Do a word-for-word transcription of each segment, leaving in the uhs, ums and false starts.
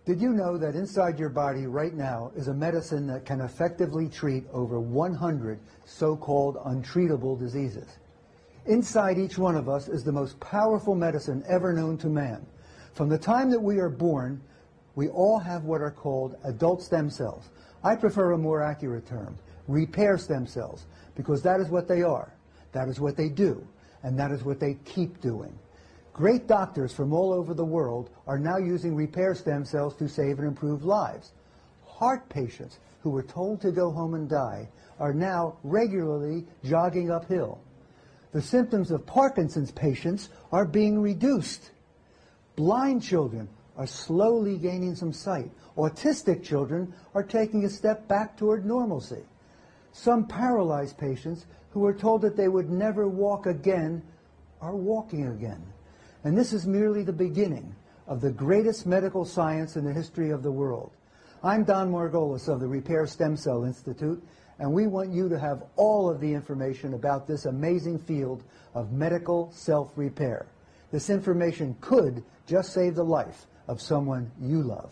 Did you know that inside your body right now is a medicine that can effectively treat over one hundred so-called untreatable diseases? Inside each one of us is the most powerful medicine ever known to man. From the time that we are born, we all have what are called adult stem cells. I prefer a more accurate term, repair stem cells, because that is what they are, that is what they do, and that is what they keep doing. Great doctors from all over the world are now using repair stem cells to save and improve lives. Heart patients who were told to go home and die are now regularly jogging uphill. The symptoms of Parkinson's patients are being reduced. Blind children are slowly gaining some sight. Autistic children are taking a step back toward normalcy. Some paralyzed patients who were told that they would never walk again are walking again. And this is merely the beginning of the greatest medical science in the history of the world. I'm Don Margolis of the Repair Stem Cell Institute, and we want you to have all of the information about this amazing field of medical self-repair. This information could just save the life of someone you love.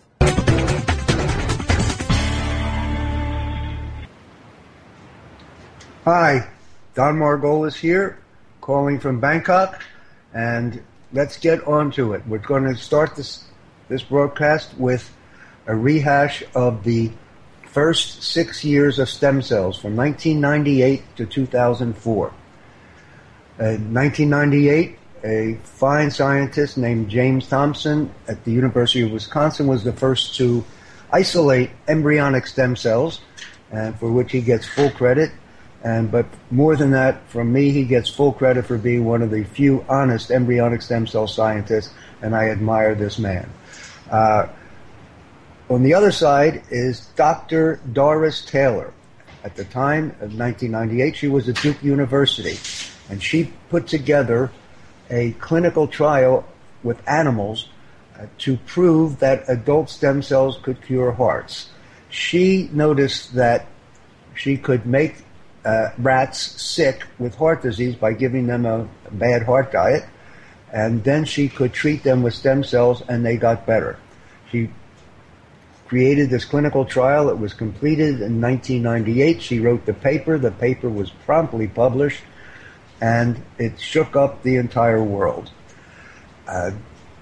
Hi, Don Margolis here, calling from Bangkok, and let's get on to it. We're going to start this this broadcast with a rehash of the first six years of stem cells from nineteen ninety-eight to two thousand four. In nineteen ninety-eight, a fine scientist named James Thompson at the University of Wisconsin was the first to isolate embryonic stem cells, and for which he gets full credit. And but more than that, from me, he gets full credit for being one of the few honest embryonic stem cell scientists, and I admire this man. Uh, on the other side is Doctor Doris Taylor. At the time of nineteen ninety-eight, she was at Duke University, and she put together a clinical trial with animals uh, to prove that adult stem cells could cure hearts. She noticed that she could make Uh, rats sick with heart disease by giving them a bad heart diet, and then she could treat them with stem cells and they got better. She created this clinical trial. It was completed in nineteen ninety-eight. She wrote the paper. The paper was promptly published, and it shook up the entire world. Uh,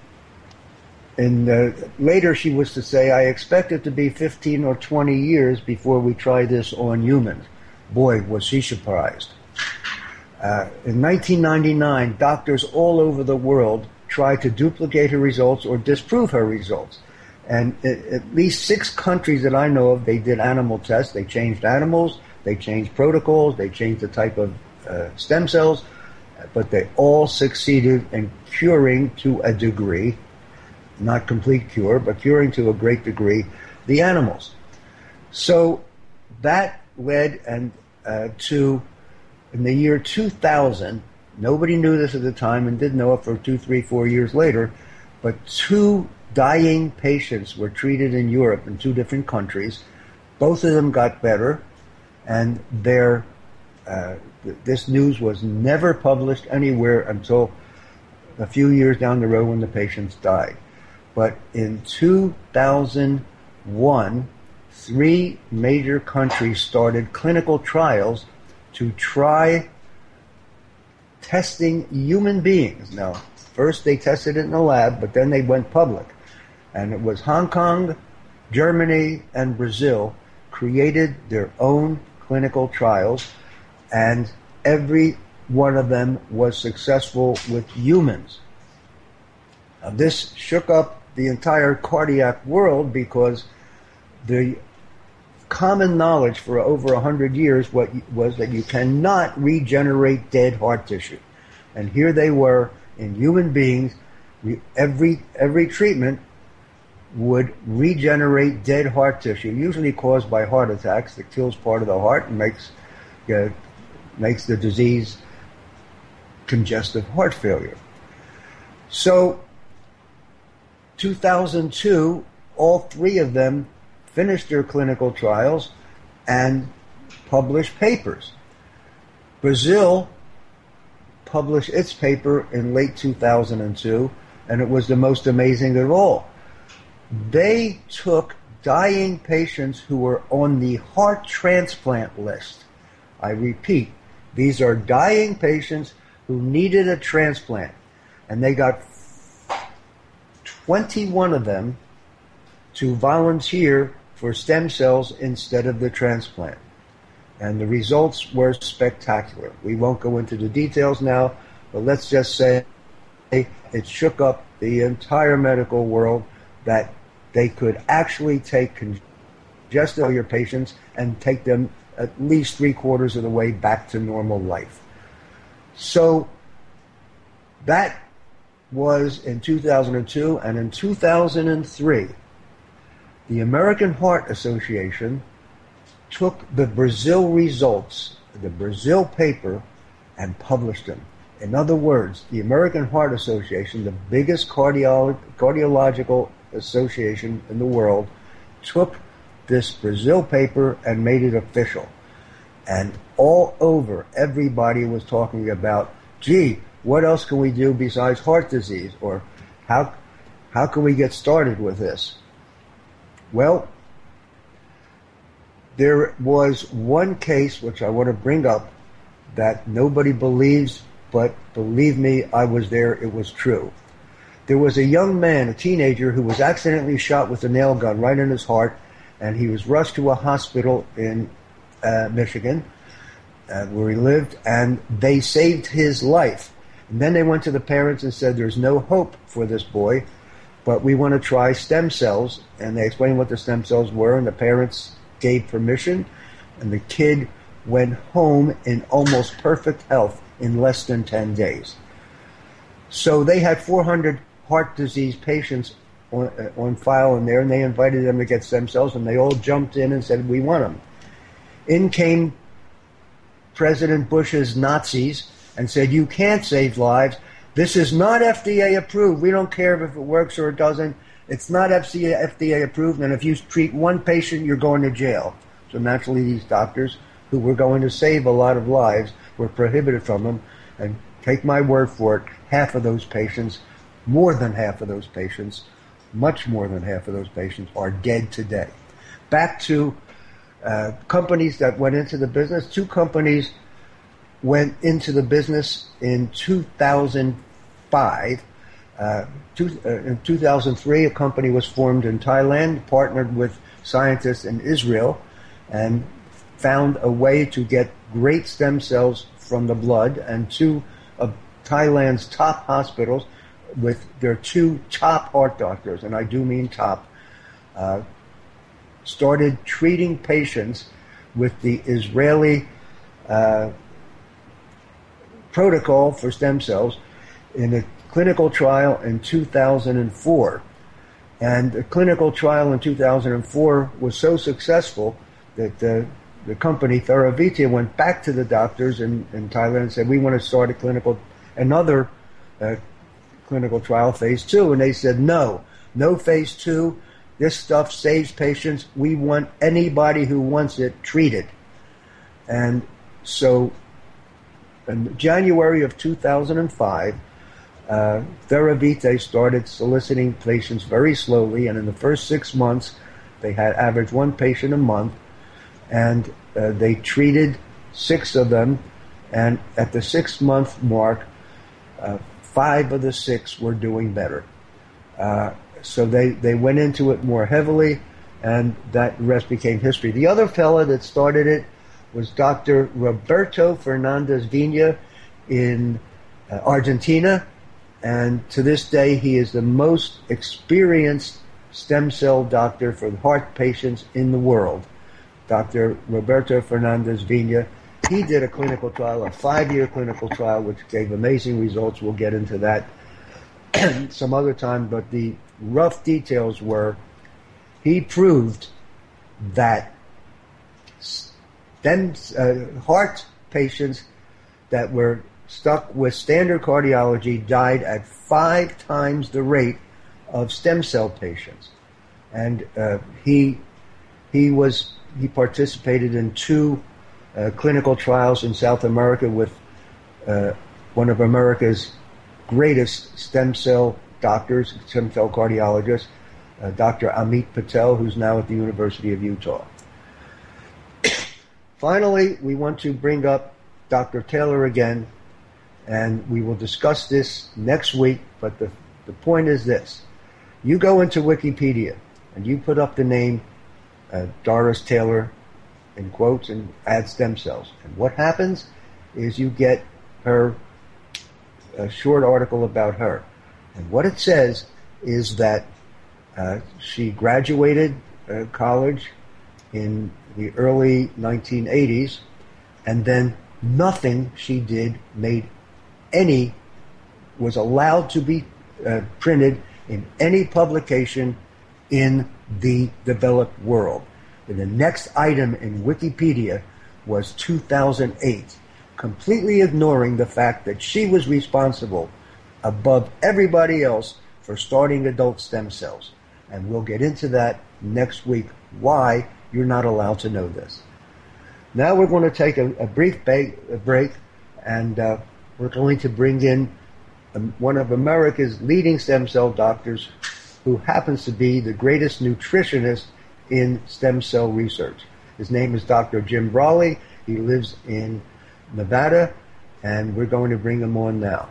and uh, later she was to say, I expect it to be fifteen or twenty years before we try this on humans. Boy, was she surprised. Uh, in nineteen ninety-nine, doctors all over the world tried to duplicate her results or disprove her results. And at least six countries that I know of, they did animal tests. They changed animals, they changed protocols, they changed the type of uh, stem cells, but they all succeeded in curing to a degree, not complete cure, but curing to a great degree, the animals. So that led and uh, to, in the year two thousand, nobody knew this at the time and didn't know it for two, three, four years later, but two dying patients were treated in Europe in two different countries. Both of them got better, and their uh, th- this news was never published anywhere until a few years down the road when the patients died. But in two thousand one, three major countries started clinical trials to try testing human beings. Now, first they tested it in a lab, but then they went public. And it was Hong Kong, Germany, and Brazil created their own clinical trials, and every one of them was successful with humans. Now, this shook up the entire cardiac world because the common knowledge for over a hundred years what was that you cannot regenerate dead heart tissue, and here they were in human beings. Every every treatment would regenerate dead heart tissue, usually caused by heart attacks, that kills part of the heart and makes uh, makes the disease congestive heart failure. So, two thousand two, all three of them finished their clinical trials and published papers. Brazil published its paper in late two thousand two, and it was the most amazing of all. They took dying patients who were on the heart transplant list. I repeat, these are dying patients who needed a transplant, and they got twenty-one of them to volunteer for stem cells instead of the transplant. And the results were spectacular. We won't go into the details now, but let's just say it shook up the entire medical world that they could actually take congestive failure patients and take them at least three quarters of the way back to normal life. So that was in two thousand two, and in two thousand three, the American Heart Association took the Brazil results, the Brazil paper, and published them. In other words, the American Heart Association, the biggest cardio- cardiological association in the world, took this Brazil paper and made it official. And all over, everybody was talking about, gee, what else can we do besides heart disease? Or how how can we get started with this? Well, there was one case which I want to bring up that nobody believes, but believe me, I was there, it was true. There was a young man, a teenager, who was accidentally shot with a nail gun right in his heart, and he was rushed to a hospital in uh, Michigan, uh, where he lived, and they saved his life. And then they went to the parents and said, there's no hope for this boy, but we want to try stem cells. And they explained what the stem cells were, and the parents gave permission, and the kid went home in almost perfect health in less than ten days. So they had four hundred heart disease patients on, uh, on file in there, and they invited them to get stem cells, and they all jumped in and said, we want them. In came President Bush's Nazis and said, you can't save lives. This is not F D A approved. We don't care if it works or it doesn't. It's not F D A approved, and if you treat one patient, you're going to jail. So naturally, these doctors, who were going to save a lot of lives, were prohibited from them. And take my word for it, half of those patients, more than half of those patients, much more than half of those patients are dead today. Back to uh, companies that went into the business. Two companies went into the business in two thousand five. Uh, two, uh, in two thousand three, a company was formed in Thailand, partnered with scientists in Israel, and found a way to get great stem cells from the blood. And two of Thailand's top hospitals, with their two top heart doctors, and I do mean top, uh, started treating patients with the Israeli uh, protocol for stem cells in a clinical trial in two thousand four. And the clinical trial in two thousand four was so successful that the, the company Theravita went back to the doctors in, in Thailand and said, we want to start a clinical, another uh, clinical trial, phase two. And they said, no, no phase two. This stuff saves patients. We want anybody who wants it treated. And so in January of two thousand five, uh, Theravita started soliciting patients very slowly, and in the first six months, they had averaged one patient a month, and uh, they treated six of them, and at the six-month mark, uh, five of the six were doing better. Uh, so they, they went into it more heavily, and that rest became history. The other fella that started it was Doctor Roberto Fernandez Vina in uh, Argentina, and to this day he is the most experienced stem cell doctor for heart patients in the world. Doctor Roberto Fernandez Vina. He did a clinical trial, a five-year clinical trial, which gave amazing results. We'll get into that some other time, but the rough details were he proved that stem, uh, heart patients that were stuck with standard cardiology died at five times the rate of stem cell patients. And uh, he he was he participated in two uh, clinical trials in South America with uh, one of America's greatest stem cell doctors, stem cell cardiologists, uh, Doctor Amit Patel, who's now at the University of Utah. Finally, we want to bring up Doctor Taylor again, and we will discuss this next week, but the, the point is this. You go into Wikipedia, and you put up the name uh, Doris Taylor, in quotes, and add stem cells. And what happens is you get her, a short article about her. And what it says is that uh, she graduated uh, college in the early nineteen eighties, and then nothing she did made any, was allowed to be uh, printed in any publication in the developed world. And the next item in Wikipedia was two thousand eight, completely ignoring the fact that she was responsible above everybody else for starting adult stem cells. And we'll get into that next week, why you're not allowed to know this. Now we're going to take a, a brief ba- a break, and uh, we're going to bring in um, one of America's leading stem cell doctors, who happens to be the greatest nutritionist in stem cell research. His name is Doctor Jim Brawley. He lives in Nevada, and we're going to bring him on now.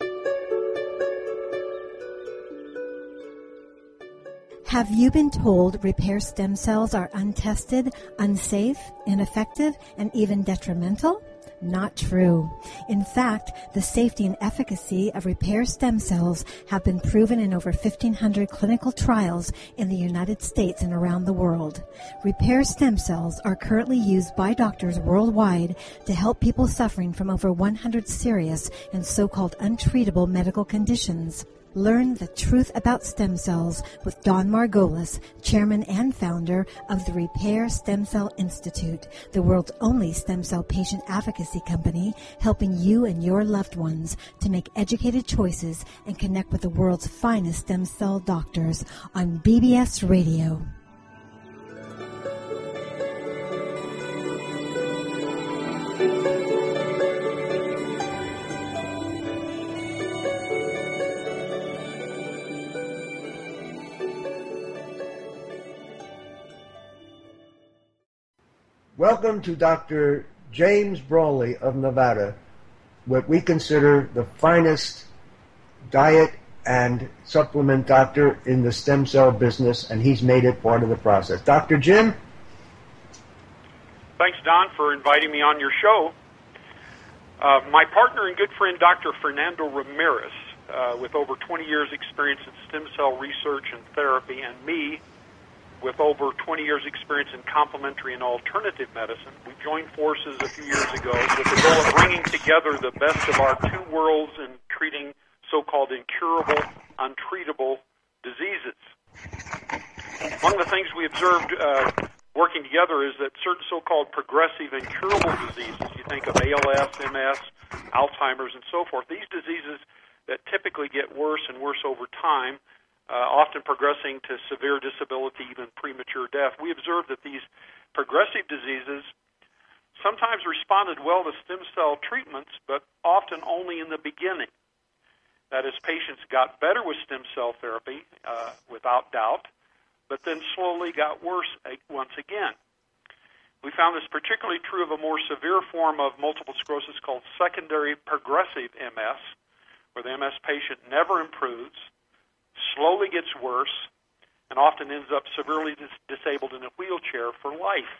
Have you been told repair stem cells are untested, unsafe, ineffective, and even detrimental? Not true. In fact, the safety and efficacy of repair stem cells have been proven in over fifteen hundred clinical trials in the United States and around the world. Repair stem cells are currently used by doctors worldwide to help people suffering from over one hundred serious and so-called untreatable medical conditions. Learn the truth about stem cells with Don Margolis, chairman and founder of the Repair Stem Cell Institute, the world's only stem cell patient advocacy company, helping you and your loved ones to make educated choices and connect with the world's finest stem cell doctors on B B S Radio. Welcome to Doctor James Brawley of Nevada, what we consider the finest diet and supplement doctor in the stem cell business, and he's made it part of the process. Doctor Jim? Thanks, Don, for inviting me on your show. Uh, my partner and good friend, Doctor Fernando Ramirez, uh, with over twenty years experience in stem cell research and therapy, and me, with over twenty years experience in complementary and alternative medicine, we joined forces a few years ago with the goal of bringing together the best of our two worlds in treating so-called incurable, untreatable diseases. One of the things we observed uh, working together is that certain so-called progressive incurable diseases, you think of A L S, M S, Alzheimer's, and so forth, these diseases that typically get worse and worse over time, Uh, often progressing to severe disability, even premature death. We observed that these progressive diseases sometimes responded well to stem cell treatments, but often only in the beginning. That is, patients got better with stem cell therapy, uh, without doubt, but then slowly got worse once again. We found this particularly true of a more severe form of multiple sclerosis called secondary progressive M S, where the M S patient never improves, slowly gets worse, and often ends up severely dis- disabled in a wheelchair for life.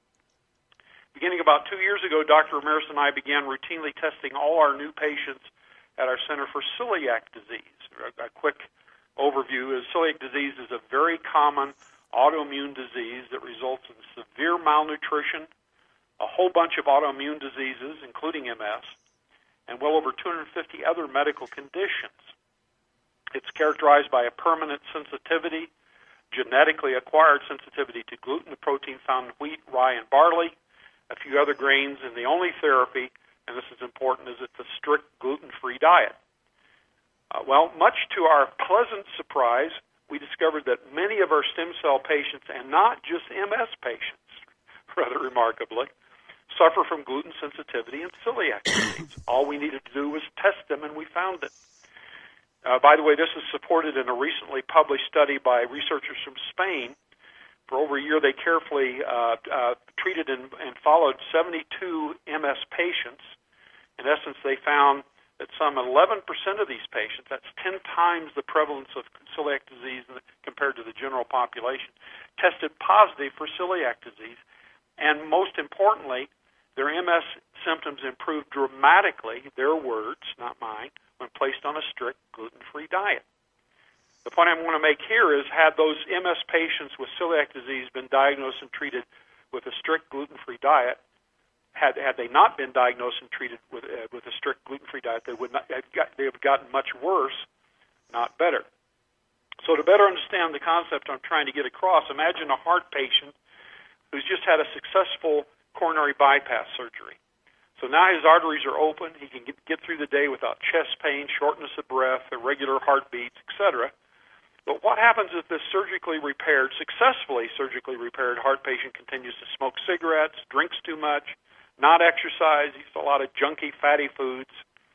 Beginning about two years ago, Doctor Ramirez and I began routinely testing all our new patients at our Center for Celiac Disease. A, a quick overview is celiac disease is a very common autoimmune disease that results in severe malnutrition, a whole bunch of autoimmune diseases, including M S, and well over two hundred fifty other medical conditions. It's characterized by a permanent sensitivity, genetically acquired sensitivity to gluten, the protein found in wheat, rye, and barley, a few other grains, and the only therapy, and this is important, is it's a strict gluten-free diet. Uh, well, much to our pleasant surprise, we discovered that many of our stem cell patients, and not just M S patients, rather remarkably, suffer from gluten sensitivity and celiac disease. All we needed to do was test them, and we found it. Uh, by the way, this is supported in a recently published study by researchers from Spain. For over a year, they carefully uh, uh, treated and, and followed seventy-two M S patients. In essence, they found that some eleven percent of these patients, that's ten times the prevalence of celiac disease compared to the general population, tested positive for celiac disease. And most importantly, their M S symptoms improved dramatically, their words, not mine, when placed on a strict gluten-free diet. The point I want to make here is, had those M S patients with celiac disease been diagnosed and treated with a strict gluten-free diet, had had they not been diagnosed and treated with uh, with a strict gluten-free diet, they would not have got, they have gotten much worse, not better. So to better understand the concept I'm trying to get across, imagine a heart patient who's just had a successful coronary bypass surgery. So now his arteries are open. He can get, get through the day without chest pain, shortness of breath, irregular heartbeats, et cetera. But what happens if this surgically repaired, successfully surgically repaired heart patient continues to smoke cigarettes, drinks too much, not exercise, eats a lot of junky, fatty foods?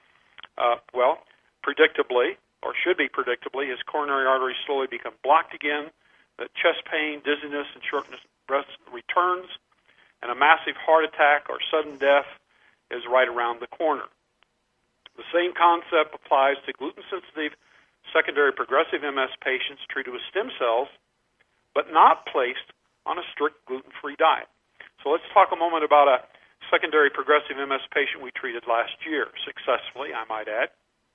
Uh, well, predictably, or should be predictably, his coronary arteries slowly become blocked again, the chest pain, dizziness, and shortness of breath returns, and a massive heart attack or sudden death is right around the corner. The same concept applies to gluten-sensitive secondary progressive M S patients treated with stem cells, but not placed on a strict gluten-free diet. So let's talk a moment about a secondary progressive M S patient we treated last year, successfully, I might add.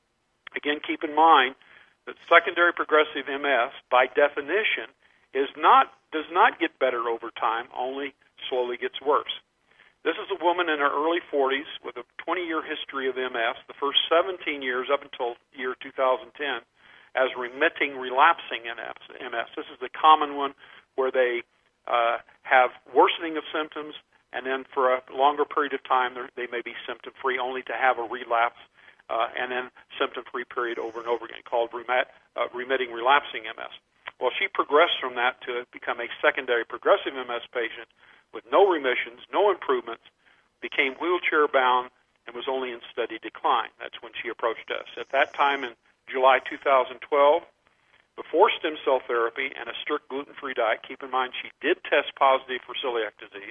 Again, keep in mind that secondary progressive M S, by definition, is not does not get better over time, only slowly gets worse. This is a woman in her early forties with a twenty-year history of M S, the first seventeen years up until year two thousand ten, as remitting relapsing M S. This is the common one where they uh, have worsening of symptoms, and then for a longer period of time they may be symptom-free, only to have a relapse, uh, and then symptom-free period over and over again, called remat, uh, remitting relapsing M S. Well, she progressed from that to become a secondary progressive M S patient with no remissions, no improvements, became wheelchair-bound, and was only in steady decline. That's when she approached us. At that time in July two thousand twelve, before stem cell therapy and a strict gluten-free diet, keep in mind she did test positive for celiac disease.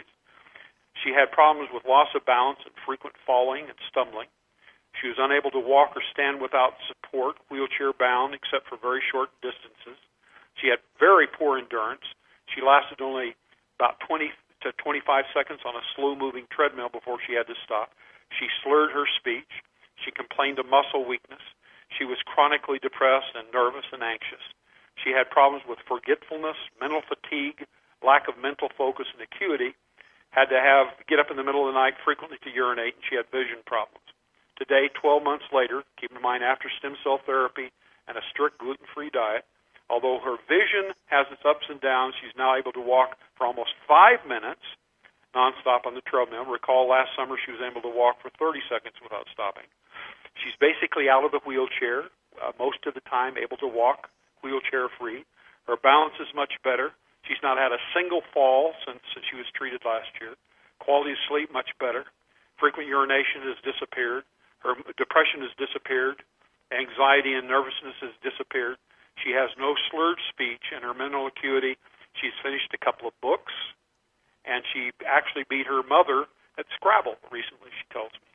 She had problems with loss of balance and frequent falling and stumbling. She was unable to walk or stand without support, wheelchair-bound, except for very short distances. She had very poor endurance. She lasted only about twenty to twenty-five seconds on a slow-moving treadmill before she had to stop. She slurred her speech. She complained of muscle weakness. She was chronically depressed and nervous and anxious. She had problems with forgetfulness, mental fatigue, lack of mental focus and acuity, had to have get up in the middle of the night frequently to urinate, and she had vision problems. Today, twelve months later, keep in mind after stem cell therapy and a strict gluten-free diet, although her vision has its ups and downs, she's now able to walk for almost five minutes nonstop on the treadmill. Recall last summer she was able to walk for thirty seconds without stopping. She's basically out of the wheelchair, uh, most of the time able to walk wheelchair-free. Her balance is much better. She's not had a single fall since she was treated last year. Quality of sleep much better. Frequent urination has disappeared. Her depression has disappeared. Anxiety and nervousness has disappeared. She has no slurred speech, and her mental acuity, she's finished a couple of books, and she actually beat her mother at Scrabble recently, she tells me.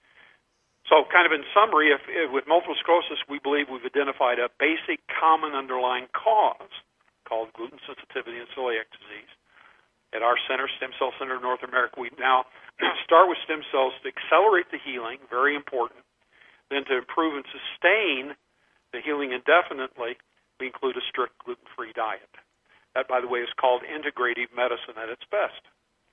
So kind of in summary, if, if with multiple sclerosis, we believe we've identified a basic common underlying cause called gluten sensitivity and celiac disease. At our center, Stem Cell Center of North America, we now start with stem cells to accelerate the healing, very important, then to improve and sustain the healing indefinitely. We include a strict gluten-free diet. That, by the way, is called integrative medicine at its best.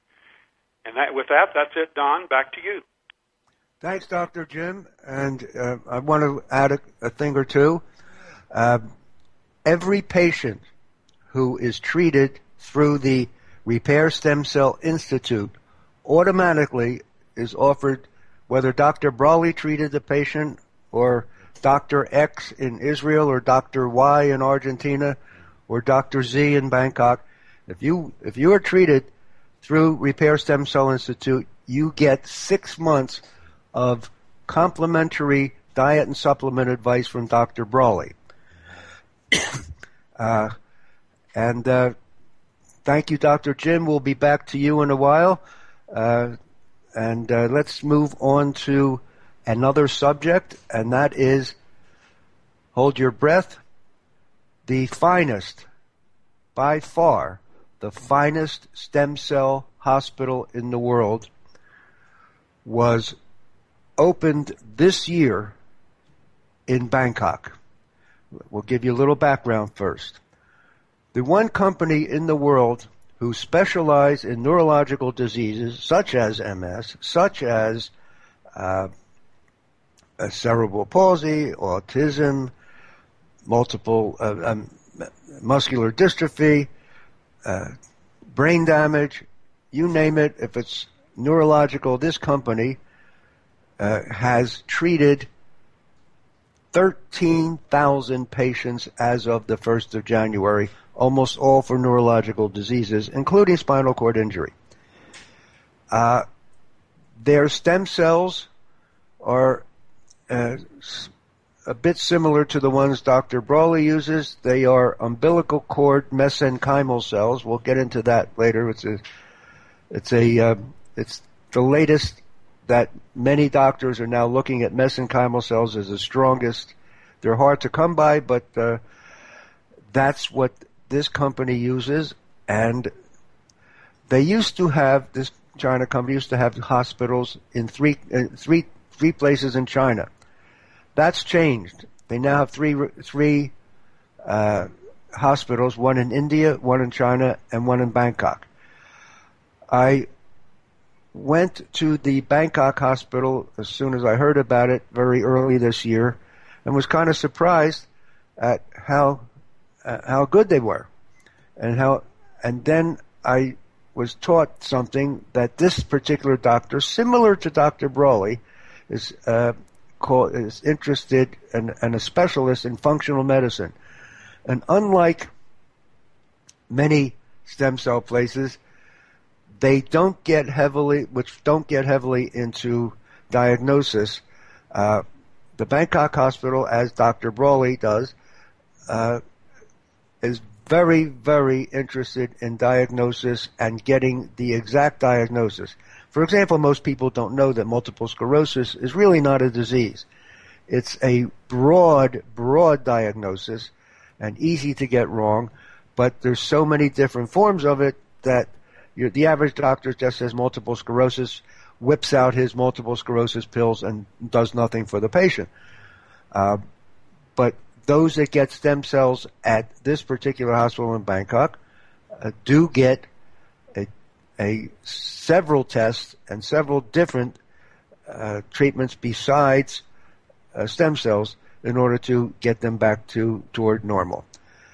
And that, with that, that's it, Don. Back to you. Thanks, Doctor Jim. And uh, I want to add a, a thing or two. Uh, every patient who is treated through the Repair Stem Cell Institute automatically is offered, whether Doctor Brawley treated the patient or Doctor X in Israel or Doctor Y in Argentina or Doctor Z in Bangkok. If you if you are treated through Repair Stem Cell Institute, you get six months of complimentary diet and supplement advice from Doctor Brawley. uh, and uh, thank you, Doctor Jim. We'll be back to you in a while. Uh, and uh, let's move on to another subject, and that is, hold your breath, the finest, by far, the finest stem cell hospital in the world was opened this year in Bangkok. We'll give you a little background first. The one company in the world who specialize in neurological diseases such as M S, such as uh, cerebral palsy, autism, multiple uh, um, muscular dystrophy, uh, brain damage, you name it. If it's neurological, this company uh, has treated thirteen thousand patients as of the first of January, almost all for neurological diseases, including spinal cord injury. Uh, their stem cells are uh, a bit similar to the ones Doctor Brawley uses. They are umbilical cord mesenchymal cells. We'll get into that later. It's a, it's a, uh, it's the latest that many doctors are now looking at mesenchymal cells as the strongest. They're hard to come by, but uh, that's what this company uses. And they used to have, this China company used to have hospitals in three, uh, three, three places in China. That's changed. They now have three, three uh, hospitals, one in India, one in China, and one in Bangkok. I went to the Bangkok hospital as soon as I heard about it very early this year, and was kind of surprised at how uh, how good they were, and how. And then I was taught something, that this particular doctor, similar to Doctor Brawley, is uh, called, is interested and, and a specialist in functional medicine, and unlike many stem cell places, they don't get heavily, which don't get heavily into diagnosis. Uh, the Bangkok hospital, as Doctor Brawley does, uh, is very, very interested in diagnosis and getting the exact diagnosis. For example, most people don't know that multiple sclerosis is really not a disease. It's a broad, broad diagnosis and easy to get wrong, but there's so many different forms of it that You're, the average doctor just says multiple sclerosis, whips out his multiple sclerosis pills, and does nothing for the patient. Uh, but those that get stem cells at this particular hospital in Bangkok uh, do get a, a several tests and several different uh, treatments besides uh, stem cells in order to get them back to toward normal.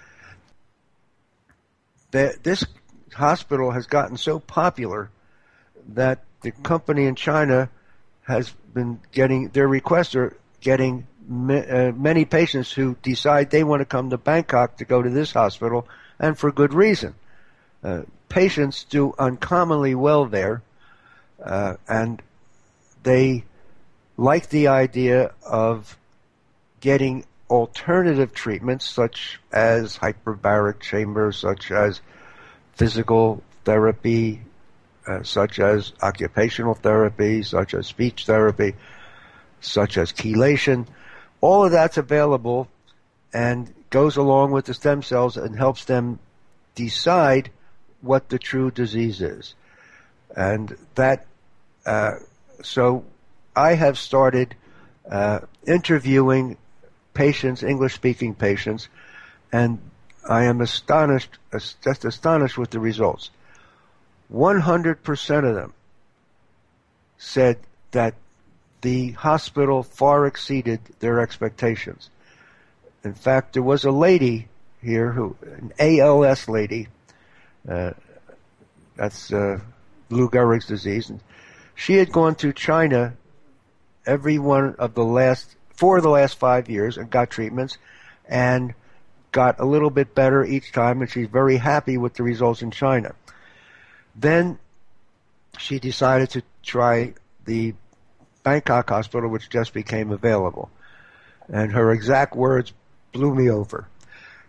The, this hospital has gotten so popular that the company in China has been getting, their requests are getting ma- uh, many patients who decide they want to come to Bangkok to go to this hospital, and for good reason. Uh, patients do uncommonly well there, uh, and they like the idea of getting alternative treatments such as hyperbaric chambers, such as physical therapy, uh, such as occupational therapy, such as speech therapy, such as chelation. All of that's available and goes along with the stem cells and helps them decide what the true disease is. And that, uh, so I have started uh, interviewing patients, English-speaking patients, and I am astonished, just astonished with the results. one hundred percent of them said that the hospital far exceeded their expectations. In fact, there was a lady here, who, an A L S lady, uh, that's uh, Lou Gehrig's disease, and she had gone to China every one of the last, four of the last five years and got treatments, and got a little bit better each time, and she's very happy with the results in China. Then she decided to try the Bangkok hospital, which just became available. And her exact words blew me over.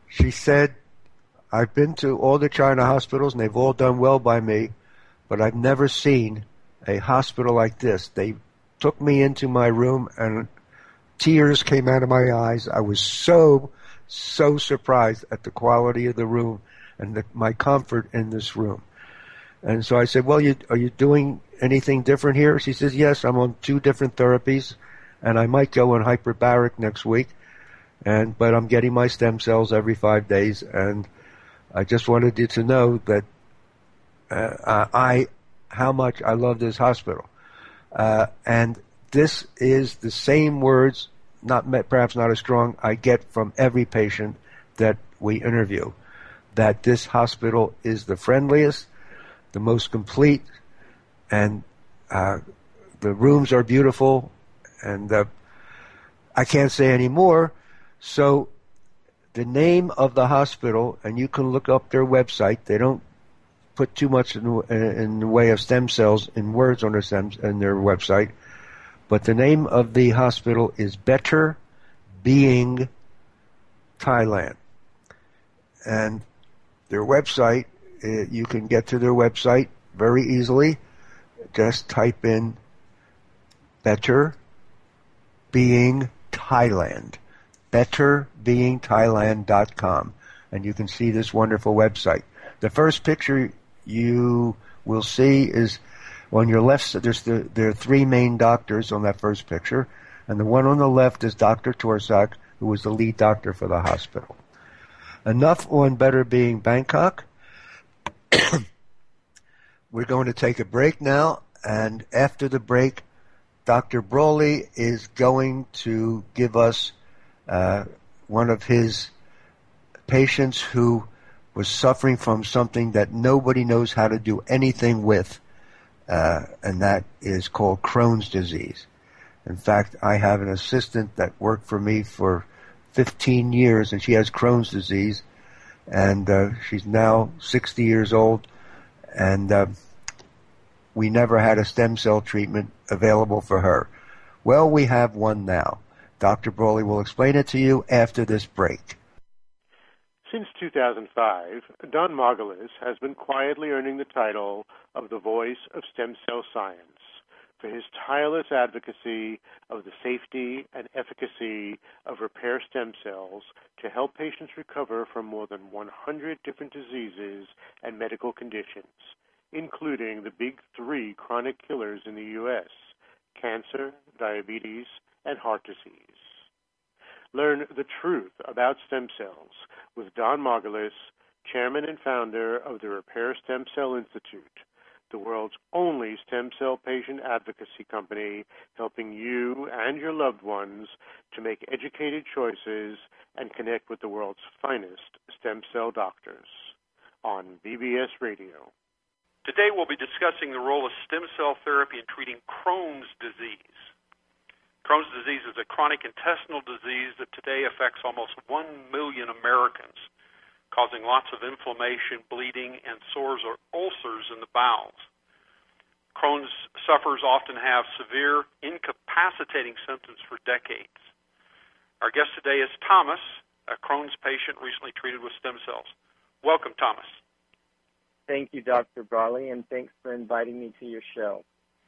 She said, I've been to all the China hospitals, and they've all done well by me, but I've never seen a hospital like this. They took me into my room, and tears came out of my eyes. I was so, so surprised at the quality of the room and the, my comfort in this room. And so I said, well, you, are you doing anything different here? She says, yes, I'm on two different therapies, and I might go on hyperbaric next week, and but I'm getting my stem cells every five days, and I just wanted you to know that uh, I, how much I love this hospital. Uh, and this is the same words, not perhaps not as strong, I get from every patient that we interview, that this hospital is the friendliest, the most complete, and uh, the rooms are beautiful, and uh, I can't say any more. So the name of the hospital, and you can look up their website. They don't put too much in, in the way of stem cells in words on their, stems, in their website, but the name of the hospital is Better Being Thailand. And their website, you can get to their website very easily. Just type in Better Being Thailand, better being thailand dot com, and you can see this wonderful website. The first picture you will see is on your left. There's the, there are three main doctors on that first picture, and the one on the left is Doctor Torsak, who was the lead doctor for the hospital. Enough on Better Being Bangkok. We're going to take a break now, and after the break, Doctor Brawley is going to give us uh, one of his patients who was suffering from something that nobody knows how to do anything with, uh, and that is called Crohn's disease. In fact, I have an assistant that worked for me for fifteen years, and she has Crohn's disease, and uh, she's now sixty years old, and uh, we never had a stem cell treatment available for her. Well, we have one now. Doctor Brawley will explain it to you after this break. Since two thousand five, Don Margulis has been quietly earning the title of the voice of stem cell science for his tireless advocacy of the safety and efficacy of repair stem cells to help patients recover from more than one hundred different diseases and medical conditions, including the big three chronic killers in the U S, cancer, diabetes, and heart disease. Learn the truth about stem cells with Don Margulis, chairman and founder of the Repair Stem Cell Institute, the world's only stem cell patient advocacy company helping you and your loved ones to make educated choices and connect with the world's finest stem cell doctors on B B S Radio. Today we'll be discussing the role of stem cell therapy in treating Crohn's disease. Crohn's disease is a chronic intestinal disease that today affects almost one million Americans, causing lots of inflammation, bleeding, and sores or ulcers in the bowels. Crohn's sufferers often have severe, incapacitating symptoms for decades. Our guest today is Thomas, a Crohn's patient recently treated with stem cells. Welcome, Thomas. Thank you, Doctor Brawley, and thanks for inviting me to your show.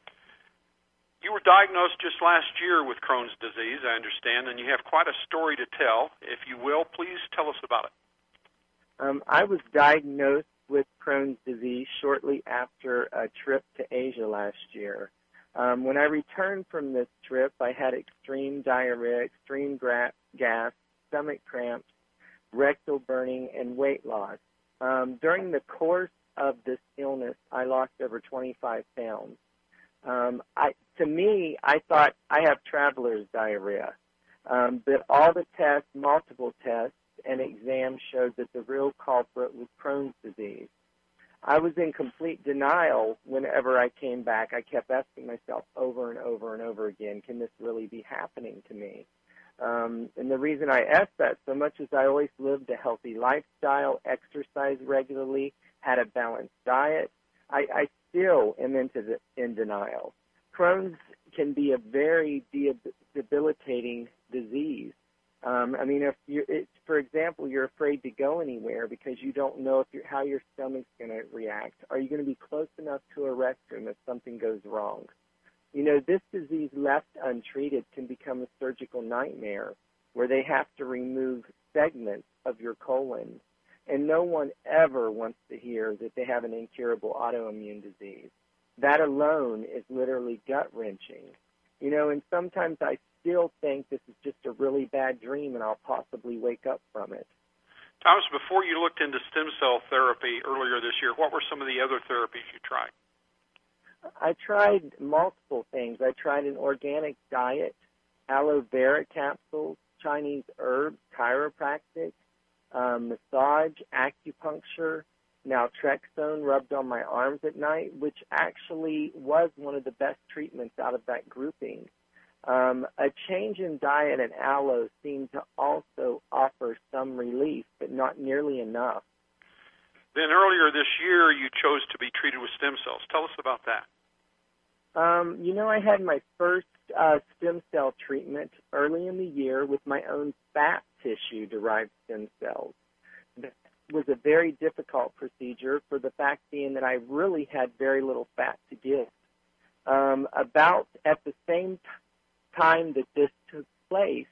You were diagnosed just last year with Crohn's disease, I understand, and you have quite a story to tell. If you will, please tell us about it. Um, I was diagnosed with Crohn's disease shortly after a trip to Asia last year. Um, when I returned from this trip, I had extreme diarrhea, extreme gra- gas, stomach cramps, rectal burning, and weight loss. Um, during the course of this illness, I lost over twenty-five pounds. Um, I, to me, I thought I have traveler's diarrhea, um, but all the tests, multiple tests, and exams showed that the real culprit was Crohn's disease. I was in complete denial whenever I came back. I kept asking myself over and over and over again, can this really be happening to me? Um, and the reason I asked that so much is I always lived a healthy lifestyle, exercised regularly, had a balanced diet. I, I still am into the, in denial. Crohn's can be a very de- debilitating disease. Um, I mean, if you, it's, for example, you're afraid to go anywhere because you don't know if you're, how your stomach's going to react. Are you going to be close enough to a restroom if something goes wrong? You know, this disease left untreated can become a surgical nightmare where they have to remove segments of your colon. And no one ever wants to hear that they have an incurable autoimmune disease. That alone is literally gut-wrenching. You know, and sometimes I still think this is just a really bad dream and I'll possibly wake up from it. Thomas, before you looked into stem cell therapy earlier this year, what were some of the other therapies you tried? I tried multiple things. I tried an organic diet, aloe vera capsules, Chinese herbs, chiropractic, um, massage, acupuncture, naltrexone rubbed on my arms at night, which actually was one of the best treatments out of that grouping. Um, a change in diet and aloe seemed to also offer some relief, but not nearly enough. Then earlier this year, you chose to be treated with stem cells. Tell us about that. Um, you know, I had my first uh, stem cell treatment early in the year with my own fat tissue-derived stem cells. That was a very difficult procedure for the fact being that I really had very little fat to give. Um, about at the same t- time that this took place,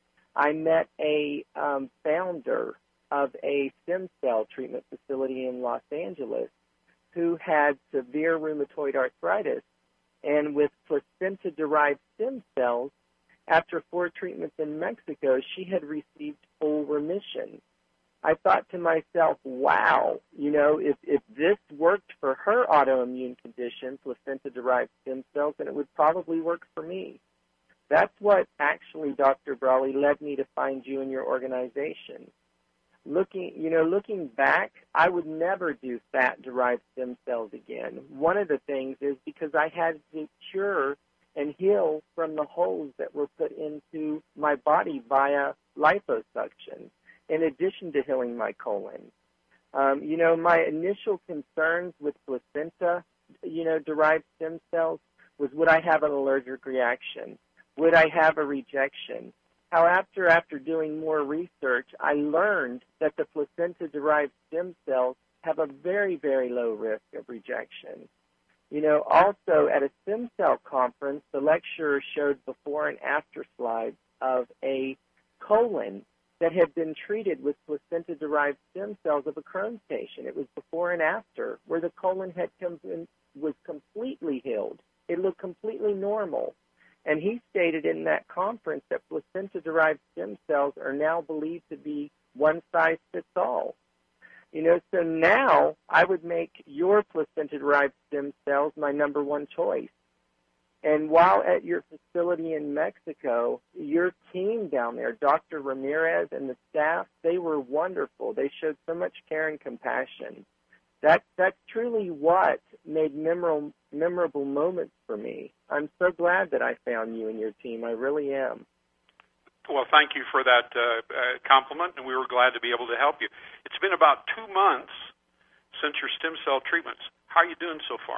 I met a um, founder of a stem cell treatment facility in Los Angeles who had severe rheumatoid arthritis. And with placenta-derived stem cells, after four treatments in Mexico, she had received full remission. I thought to myself, wow, you know, if, if this worked for her autoimmune condition, placenta-derived stem cells, then it would probably work for me. That's what actually, Doctor Brawley, led me to find you and your organization. Looking, you know, looking back, I would never do fat-derived stem cells again. One of the things is because I had to cure and heal from the holes that were put into my body via liposuction, in addition to healing my colon. Um, you know, my initial concerns with placenta, you know, derived stem cells was, would I have an allergic reaction? Would I have a rejection? How after, after doing more research, I learned that the placenta-derived stem cells have a very, very low risk of rejection. You know, also at a stem cell conference, the lecturer showed before and after slides of a colon that had been treated with placenta-derived stem cells of a Crohn's patient. It was before and after, where the colon had come in, was completely healed. It looked completely normal. And he stated in that conference that placenta-derived stem cells are now believed to be one size fits all. You know, so now I would make your placenta-derived stem cells my number one choice. And while at your facility in Mexico, your team down there, Doctor Ramirez and the staff, they were wonderful. They showed so much care and compassion. That, that's truly what made memorable, memorable moments for me. I'm so glad that I found you and your team. I really am. Well, thank you for that uh, uh, compliment, and we were glad to be able to help you. It's been about two months since your stem cell treatments. How are you doing so far?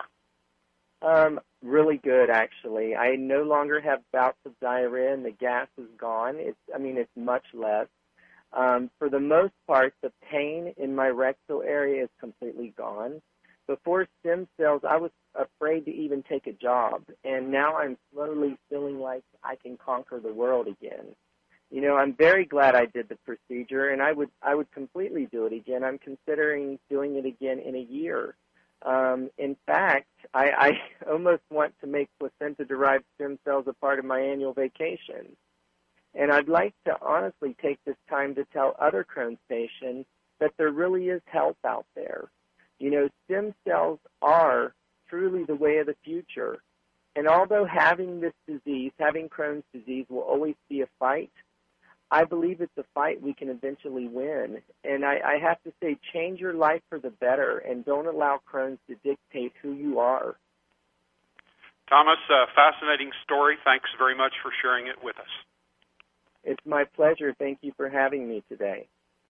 Um, really good, actually. I no longer have bouts of diarrhea, and the gas is gone. It's, I mean, it's much less. Um, for the most part, the pain in my rectal area is completely gone. Before stem cells, I was afraid to even take a job, and now I'm slowly feeling like I can conquer the world again. You know, I'm very glad I did the procedure, and I would I would completely do it again. I'm considering doing it again in a year. Um, in fact, I, I almost want to make placenta-derived stem cells a part of my annual vacation. And I'd like to honestly take this time to tell other Crohn's patients that there really is help out there. You know, stem cells are truly the way of the future. And although having this disease, having Crohn's disease, will always be a fight, I believe it's a fight we can eventually win. And I, I have to say, change your life for the better and don't allow Crohn's to dictate who you are. Thomas, uh, fascinating story. Thanks very much for sharing it with us. It's my pleasure. Thank you for having me today.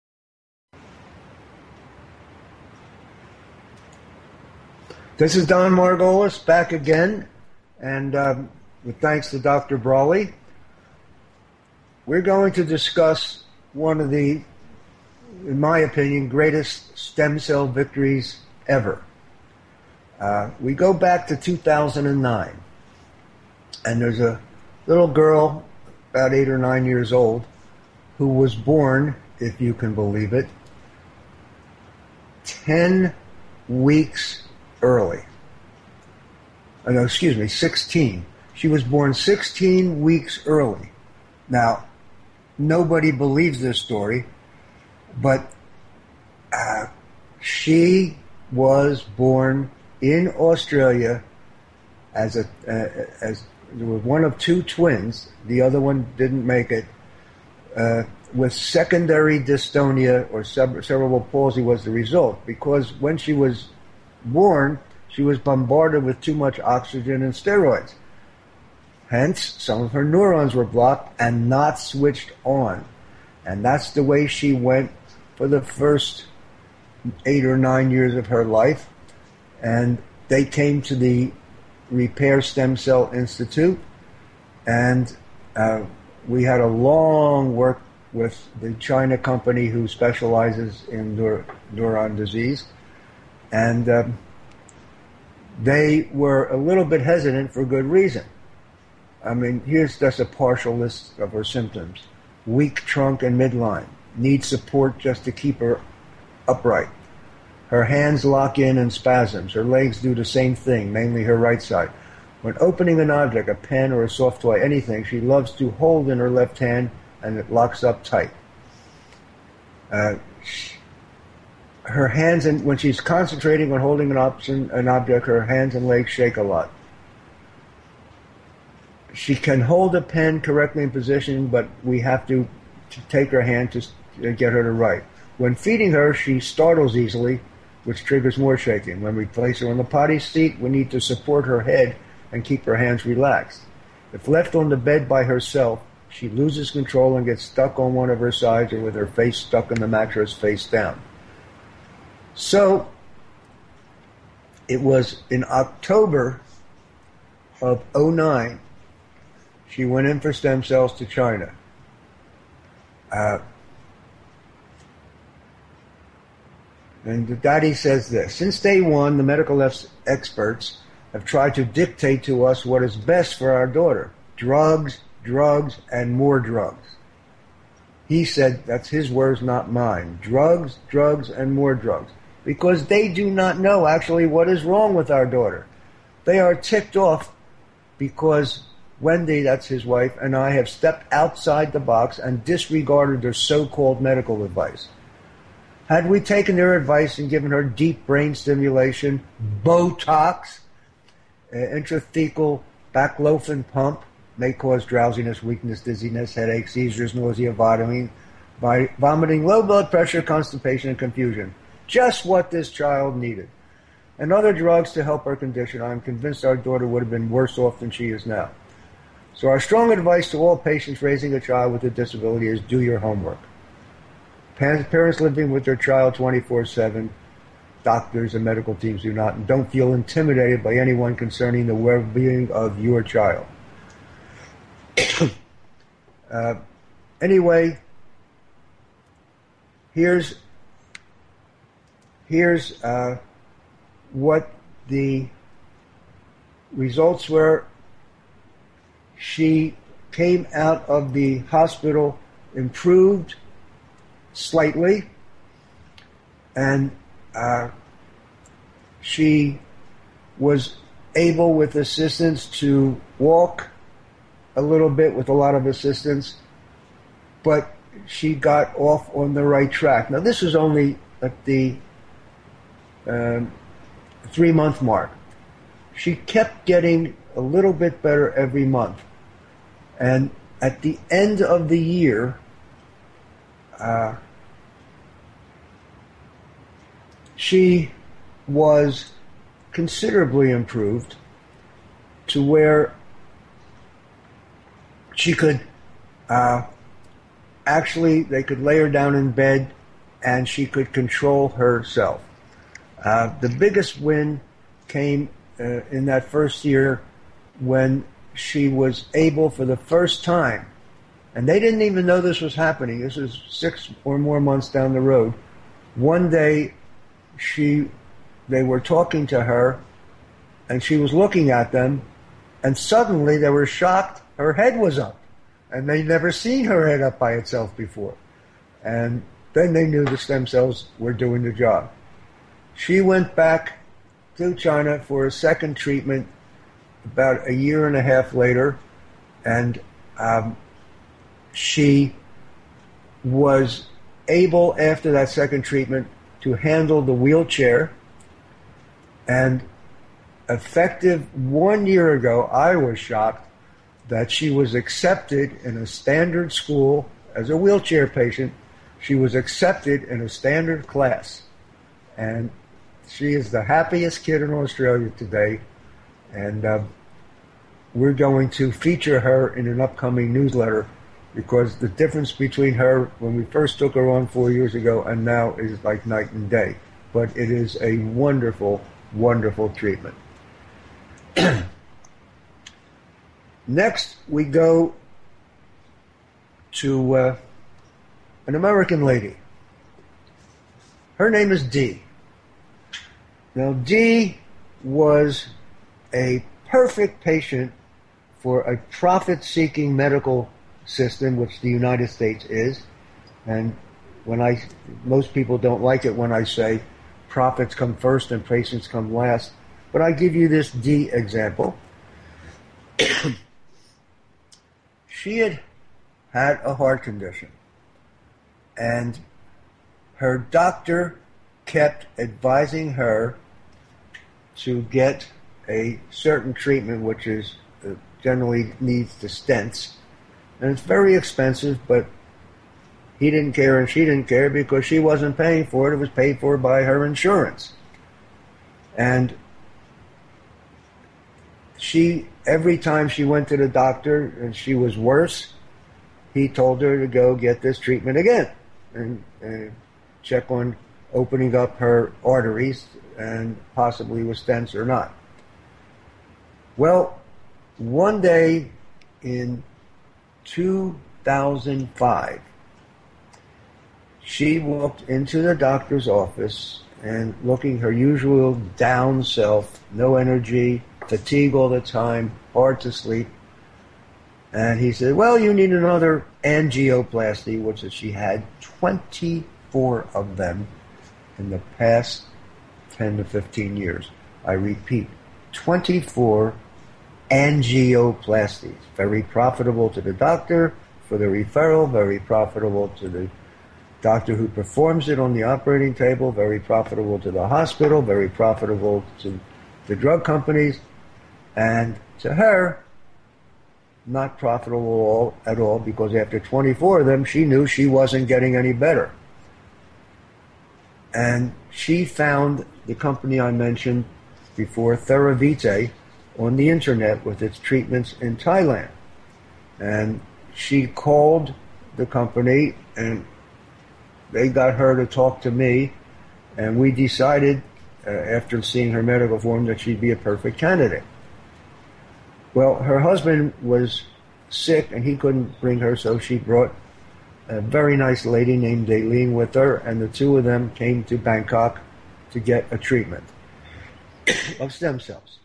This is Don Margolis back again, and um, with thanks to Doctor Brawley. we're going to discuss one of the, in my opinion, greatest stem cell victories ever. Uh, we go back to two thousand nine, and there's a little girl, about eight or nine years old, who was born, if you can believe it, ten weeks early. Oh, no, excuse me, sixteen. She was born sixteen weeks early. Now, nobody believes this story, but uh, she was born in Australia as a uh, as there was one of two twins. The other one didn't make it. Uh, with secondary dystonia or cerebral palsy was the result, because when she was born, she was bombarded with too much oxygen and steroids. Hence, some of her neurons were blocked and not switched on. And that's the way she went for the first eight or nine years of her life. And they came to the Repair Stem Cell Institute, and uh, we had a long work with the China company who specializes in neur- neuron disease. And um, they were a little bit hesitant for good reason. I mean, here's just a partial list of her symptoms. Weak trunk and midline. Needs support just to keep her upright. Her hands lock in and spasms. Her legs do the same thing, mainly her right side. When opening an object, a pen or a soft toy, anything, she loves to hold in her left hand and it locks up tight. Uh, she, her hands, and when she's concentrating on holding an, option, an object, her hands and legs shake a lot. She can hold a pen correctly in position, but we have to, to take her hand to get her to write. When feeding her, she startles easily, which triggers more shaking. When we place her on the potty seat, we need to support her head and keep her hands relaxed. If left on the bed by herself, she loses control and gets stuck on one of her sides or with her face stuck in the mattress face down. So, it was in October of oh nine, she went in for stem cells to China. Uh, And the daddy says this: since day one, the medical experts have tried to dictate to us what is best for our daughter. Drugs, drugs, and more drugs. He said, that's his words, not mine. Drugs, drugs, and more drugs. Because they do not know actually what is wrong with our daughter. They are ticked off because Wendy, that's his wife, and I have stepped outside the box and disregarded their so-called medical advice. Had we taken their advice and given her deep brain stimulation, Botox, uh, intrathecal baclofen pump, may cause drowsiness, weakness, dizziness, headache, seizures, nausea, vomiting, vomiting, low blood pressure, constipation, and confusion. Just what this child needed. And other drugs to help her condition, I am convinced our daughter would have been worse off than she is now. So our strong advice to all patients raising a child with a disability is do your homework. Parents living with their child twenty-four seven, doctors and medical teams do not, and don't feel intimidated by anyone concerning the well-being of your child. uh, anyway, here's here's uh, what the results were. She came out of the hospital improved slightly, and uh, she was able, with assistance, to walk a little bit with a lot of assistance, but she got off on the right track. Now, this was only at the um, three-month mark. She kept getting a little bit better every month, and at the end of the year, uh, she was considerably improved to where she could uh, actually, they could lay her down in bed and she could control herself. Uh, the biggest win came uh, in that first year when she was able for the first time, And they didn't even know this was happening. This was six or more months down the road. One day, she, they were talking to her, and she was looking at them, and suddenly they were shocked. Her head was up, and they'd never seen her head up by itself before. And then they knew the stem cells were doing the job. She went back to China for a second treatment about a year and a half later, and um, she was able, after that second treatment, to handle the wheelchair. And effective one year ago, I was shocked that she was accepted in a standard school as a wheelchair patient. She was accepted in a standard class. And she is the happiest kid in Australia today. And uh, we're going to feature her in an upcoming newsletter, because the difference between her when we first took her on four years ago and now is like night and day. But it is a wonderful, wonderful treatment. Next, we go to uh, an American lady. Her name is Dee. Now, Dee was a perfect patient for a profit-seeking medical system, which the United States is. And when I, most people don't like it when I say profits come first and patients come last. But I give you this D example. She had had a heart condition, and her doctor kept advising her to get a certain treatment, which is uh, generally needs the stents. And it's very expensive, but he didn't care and she didn't care because she wasn't paying for it. It was paid for by her insurance. And she, every time she went to the doctor and she was worse, he told her to go get this treatment again and, and check on opening up her arteries and possibly with stents or not. Well, one day in two thousand five, she walked into the doctor's office and, looking her usual down self, no energy, fatigue all the time, hard to sleep. And he said, well, you need another angioplasty, which is, she had twenty-four of them in the past ten to fifteen years. I repeat, twenty-four angioplasties. Very profitable to the doctor for the referral, very profitable to the doctor who performs it on the operating table, very profitable to the hospital, very profitable to the drug companies, and to her, not profitable at all, because after twenty-four of them, she knew she wasn't getting any better. And she found the company I mentioned before, Theravite, on the internet with its treatments in Thailand. And she called the company, and they got her to talk to me, and we decided, uh, after seeing her medical form, that she'd be a perfect candidate. Well, her husband was sick, and he couldn't bring her, so she brought a very nice lady named Daleen with her, and the two of them came to Bangkok to get a treatment of stem cells.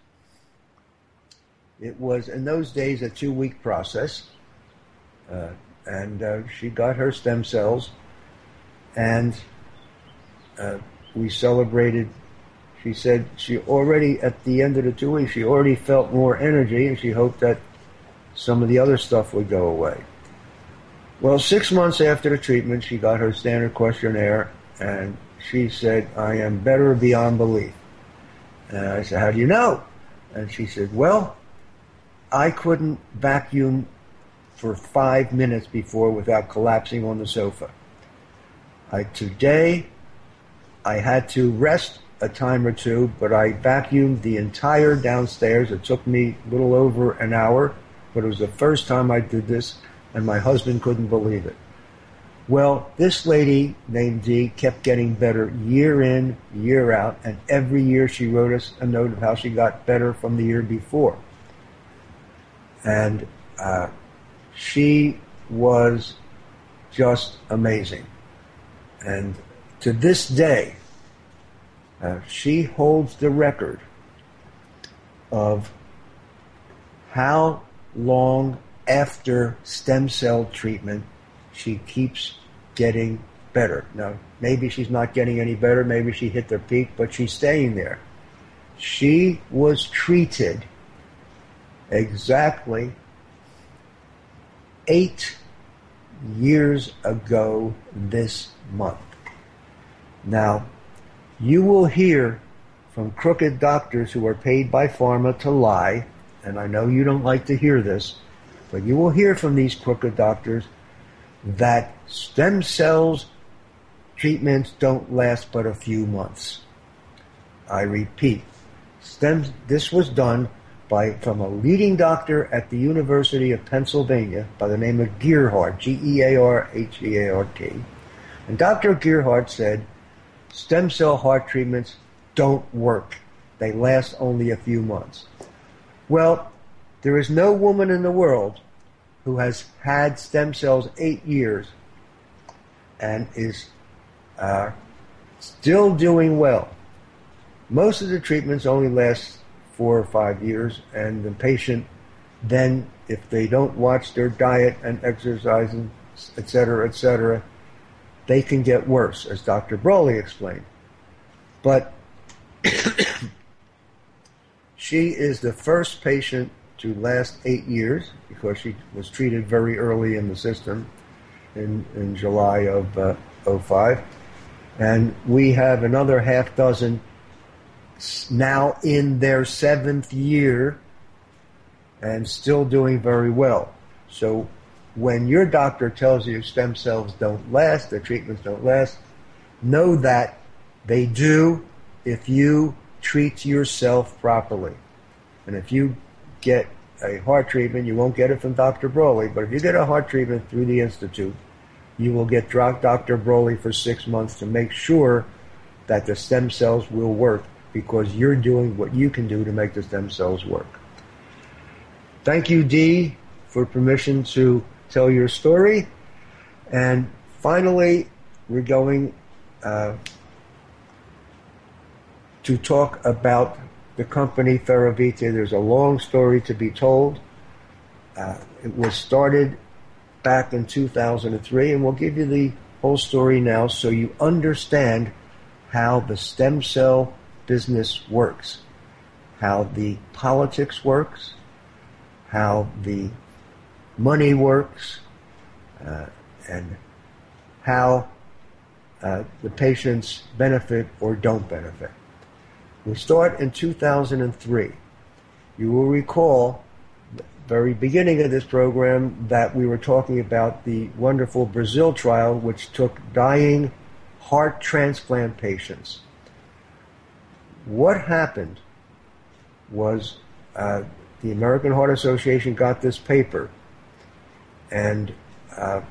It was, in those days, a two-week process, uh, and uh, she got her stem cells, and uh, we celebrated. She said she already, at the end of the two weeks, she already felt more energy, and she hoped that some of the other stuff would go away. Well, six months after the treatment, she got her standard questionnaire, and she said, I am better beyond belief. And I said, how do you know? And she said, well, I couldn't vacuum for five minutes before without collapsing on the sofa. I, today, I had to rest a time or two, but I vacuumed the entire downstairs. It took me a little over an hour, but it was the first time I did this, and my husband couldn't believe it. Well, this lady named Dee kept getting better year in, year out, and every year she wrote us a note of how she got better from the year before. And uh, she was just amazing. And to this day, uh, she holds the record of how long after stem cell treatment she keeps getting better. Now, maybe she's not getting any better, maybe she hit the peak, but she's staying there. She was treated exactly eight years ago this month. Now, you will hear from crooked doctors who are paid by pharma to lie, and I know you don't like to hear this, but you will hear from these crooked doctors that stem cells treatments don't last but a few months. I repeat, stem, this was done by from a leading doctor at the University of Pennsylvania by the name of Gearhart, G E A R H E A R T. And Doctor Gearhart said, stem cell heart treatments don't work. They last only a few months. Well, there is no woman in the world who has had stem cells eight years and is uh, still doing well. Most of the treatments only last four or five years, and the patient then, if they don't watch their diet and exercise, et cetera, et cetera, they can get worse, as Doctor Broly explained. But she is the first patient to last eight years because she was treated very early in the system in, in July of uh, oh five. And we have another half dozen now in their seventh year and still doing very well. So when your doctor tells you stem cells don't last, the treatments don't last, know that they do if you treat yourself properly. And if you get a heart treatment, you won't get it from Doctor Broly, but if you get a heart treatment through the Institute, you will get Doctor Broly for six months to make sure that the stem cells will work, because you're doing what you can do to make the stem cells work. Thank you, Dee, for permission to tell your story. And finally, we're going uh, to talk about the company TheraVita. There's a long story to be told. Uh, it was started back in two thousand three, and we'll give you the whole story now so you understand how the stem cell business works, how the politics works, how the money works, uh, and how uh, the patients benefit or don't benefit. We start in two thousand three. You will recall the very beginning of this program that we were talking about the wonderful Brazil trial, which took dying heart transplant patients. What happened was uh, the American Heart Association got this paper, and uh,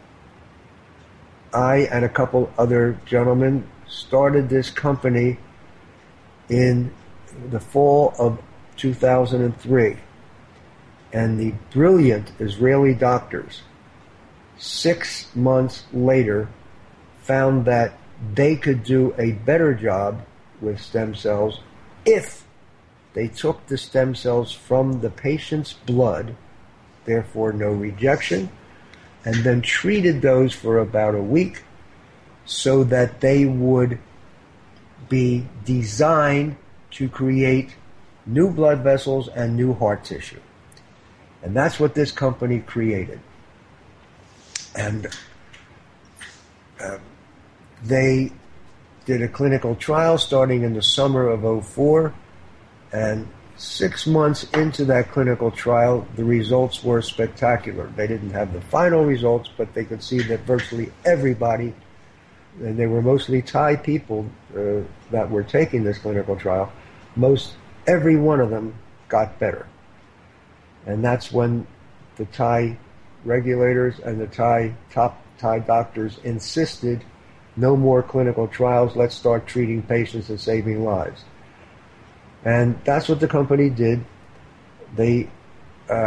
I and a couple other gentlemen started this company in the fall of two thousand three. And the brilliant Israeli doctors, six months later, found that they could do a better job with stem cells if they took the stem cells from the patient's blood, therefore no rejection, and then treated those for about a week so that they would be designed to create new blood vessels and new heart tissue. And that's what this company created. And uh, they did a clinical trial starting in the summer of oh four, and six months into that clinical trial, the results were spectacular. They didn't have the final results, but they could see that virtually everybody, and they were mostly Thai people uh, that were taking this clinical trial, most every one of them got better. And that's when the Thai regulators and the Thai top Thai doctors insisted, no more clinical trials, let's start treating patients and saving lives. And that's what the company did. They uh,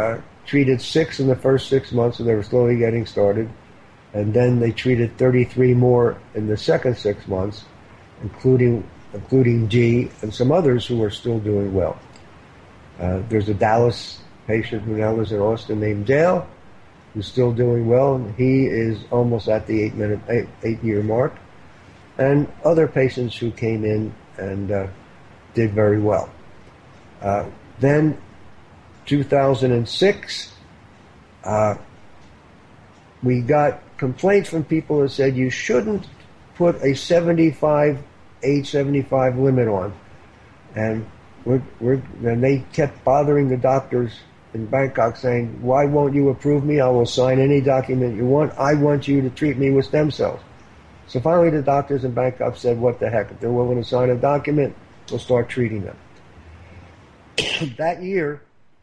treated six in the first six months, and they were slowly getting started. And then they treated thirty-three more in the second six months, including including G and some others who are still doing well. Uh, there's a Dallas patient who now lives in Austin named Dale, who's still doing well. And he is almost at the eight minute, eight, eight year mark. And other patients who came in and uh, did very well. Uh, then, two thousand six, uh, we got complaints from people that said you shouldn't put a seventy-five, age seventy-five limit on. And we're, we're, and they kept bothering the doctors in Bangkok saying, why won't you approve me? I will sign any document you want. I want you to treat me with stem cells. So finally the doctors in Bangkok said, what the heck? If they're willing to sign a document, we'll start treating them. That year,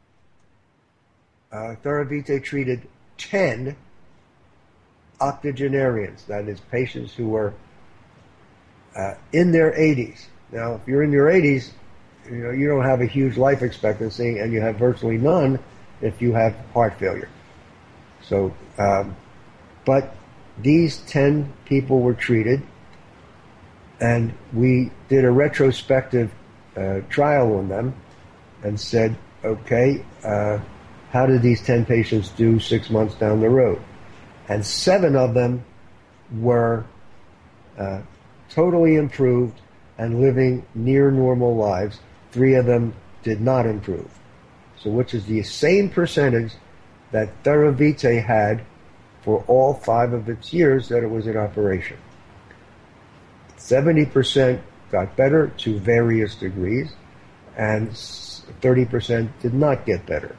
uh, Theravita treated ten octogenarians, that is, patients who were uh, in their eighties. Now, if you're in your eighties, you know, you don't have a huge life expectancy, and you have virtually none if you have heart failure. So, um, but these ten people were treated, and we did a retrospective uh, trial on them and said, okay, uh, how did these ten patients do six months down the road? And seven of them were uh, totally improved and living near normal lives. Three of them did not improve. So which is the same percentage that Theravita had for all five of its years that it was in operation. seventy percent got better to various degrees, and thirty percent did not get better.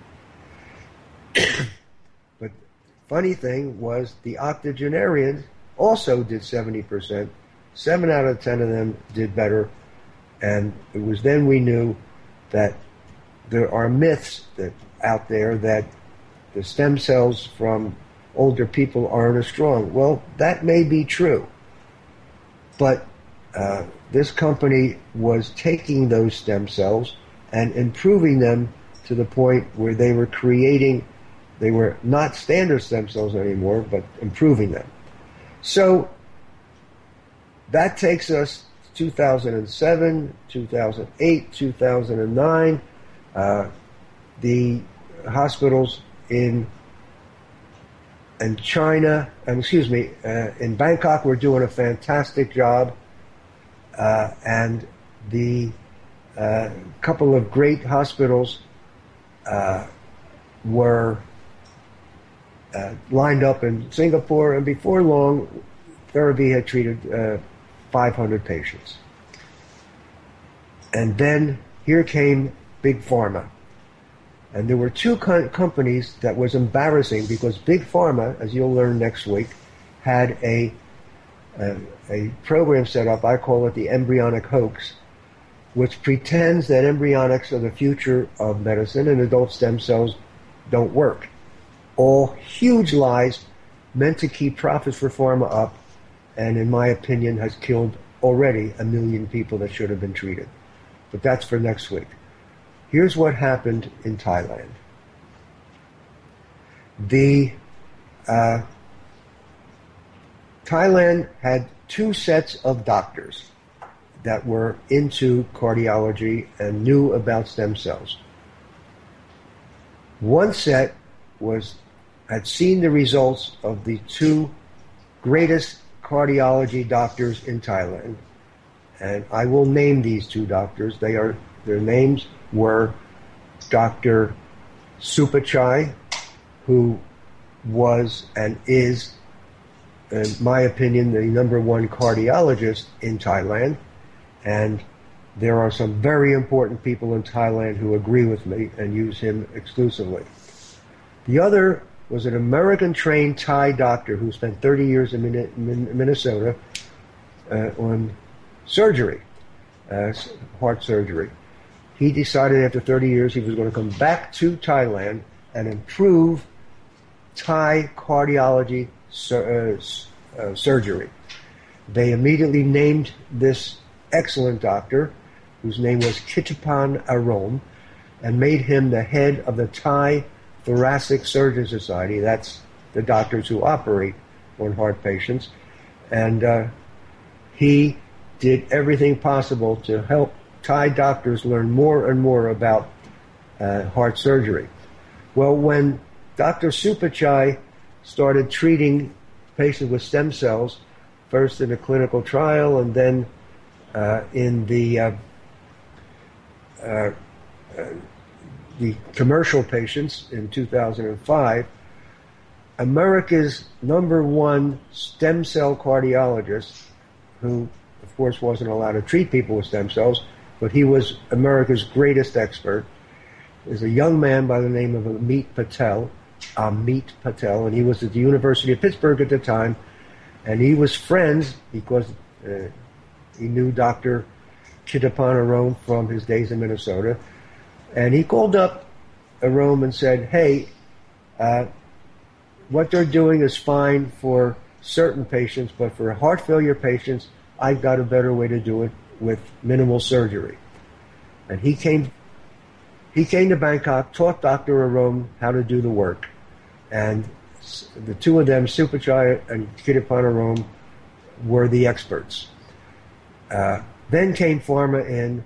But funny thing was the octogenarians also did seventy percent. Seven out of ten of them did better. And it was then we knew that there are myths that out there that the stem cells from older people aren't as strong. Well, that may be true. But uh, this company was taking those stem cells and improving them to the point where they were creating, they were not standard stem cells anymore, but improving them. So that takes us two thousand seven, two thousand eight, two thousand nine. Uh, the hospitals in in China, um, excuse me, uh, in Bangkok were doing a fantastic job, uh, and the uh, couple of great hospitals uh, were uh, lined up in Singapore, and before long, Theravita had treated uh, five hundred patients. And then here came Big Pharma. And there were two co- companies that was embarrassing because Big Pharma, as you'll learn next week, had a, a, a program set up, I call it the embryonic hoax, which pretends that embryonics are the future of medicine and adult stem cells don't work. All huge lies meant to keep profits for pharma up, and in my opinion has killed already a million people that should have been treated. But that's for next week. Here's what happened in Thailand. The uh, Thailand had two sets of doctors that were into cardiology and knew about stem cells. One set was had seen the results of the two greatest cardiology doctors in Thailand, and I will name these two doctors. They are their names were Doctor Supachai, who was and is, in my opinion, the number one cardiologist in Thailand, and there are some very important people in Thailand who agree with me and use him exclusively. The other was an American-trained Thai doctor who spent thirty years in Minnesota uh, on surgery, uh, heart surgery. He decided after thirty years he was going to come back to Thailand and improve Thai cardiology sur- uh, uh, surgery. They immediately named this excellent doctor, whose name was Kitapan Arom, and made him the head of the Thai Thoracic Surgeon Society. That's the doctors who operate on heart patients. And uh, he did everything possible to help Thai doctors learn more and more about uh, heart surgery. Well, when Doctor Supachai started treating patients with stem cells, first in a clinical trial and then uh, in the uh, uh, uh, the commercial patients in two thousand five, America's number one stem cell cardiologist, who of course wasn't allowed to treat people with stem cells, but he was America's greatest expert, is a young man by the name of Amit Patel, Amit Patel, and he was at the University of Pittsburgh at the time, and he was friends because uh, he knew Doctor Chittappan Arome from his days in Minnesota, and he called up Arome and said, hey, uh, what they're doing is fine for certain patients, but for heart failure patients, I've got a better way to do it with minimal surgery. And he came he came to Bangkok, taught Doctor Arome how to do the work. And the two of them, Supachai and Chittappan Arome, were the experts. Uh, then came Pharma in,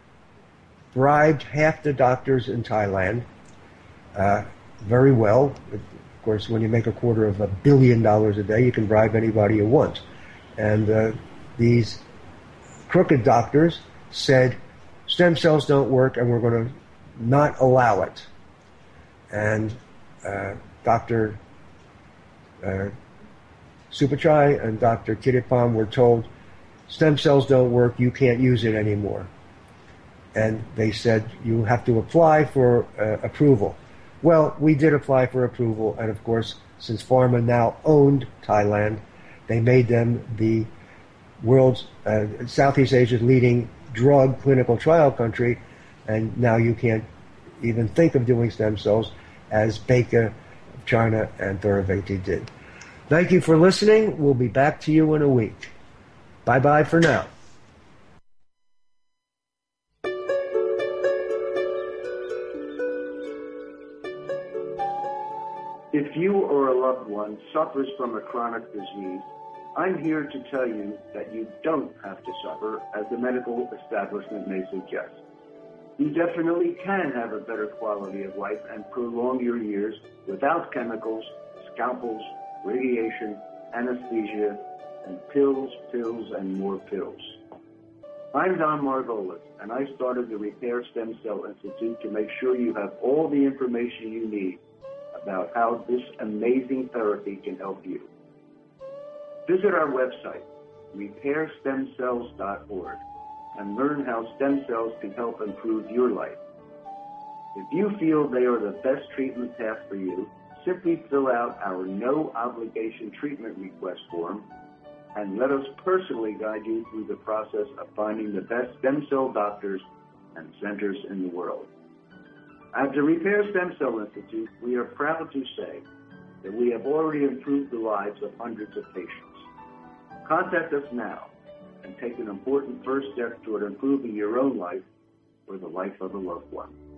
bribed half the doctors in Thailand uh, very well. Of course, when you make a quarter of a billion dollars a day, you can bribe anybody you want. And uh, these crooked doctors said, stem cells don't work and we're going to not allow it. And uh, Doctor Uh, Supachai and Doctor Chittappan were told, stem cells don't work, you can't use it anymore. And they said, you have to apply for uh, approval. Well, we did apply for approval, and of course, since Pharma now owned Thailand, they made them the world's, uh, Southeast Asia's leading drug clinical trial country, and now you can't even think of doing stem cells as Baker, China, and Theravati did. Thank you for listening. We'll be back to you in a week. Bye-bye for now. If you or a loved one suffers from a chronic disease, I'm here to tell you that you don't have to suffer, as the medical establishment may suggest. You definitely can have a better quality of life and prolong your years without chemicals, scalpels, radiation, anesthesia, and pills, pills, and more pills. I'm Don Margolis, and I started the Repair Stem Cell Institute to make sure you have all the information you need about how this amazing therapy can help you. Visit our website, repair stem cells dot org, and learn how stem cells can help improve your life. If you feel they are the best treatment path for you, simply fill out our no-obligation treatment request form and let us personally guide you through the process of finding the best stem cell doctors and centers in the world. At the Repair Stem Cell Institute, we are proud to say that we have already improved the lives of hundreds of patients. Contact us now and take an important first step toward improving your own life or the life of a loved one.